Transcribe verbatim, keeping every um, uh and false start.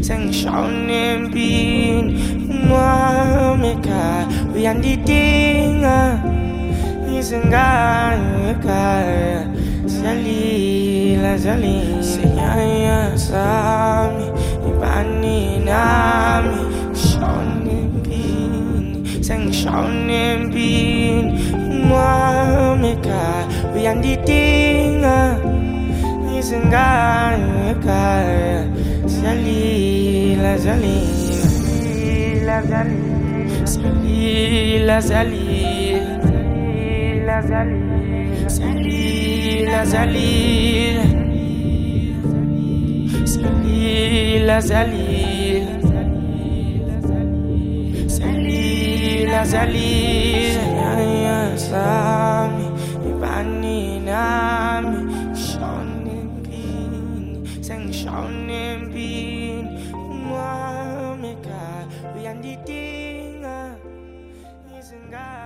sengishaona empini umama ekhaya uyandidinga izingane ekhaya ziyalila ziyalila sinyanya sami ibani nami ngishona empini sengishaona empini umama ekhaya uyandidinga izingane ekhaya ziyalila ziyalila ziyalila ziyalila ziyalila ziyalila ziyalila ziyalila ziyalila sami ibani nami ngishona empini sengishaona empini umama ekhaya uyandidinga izingane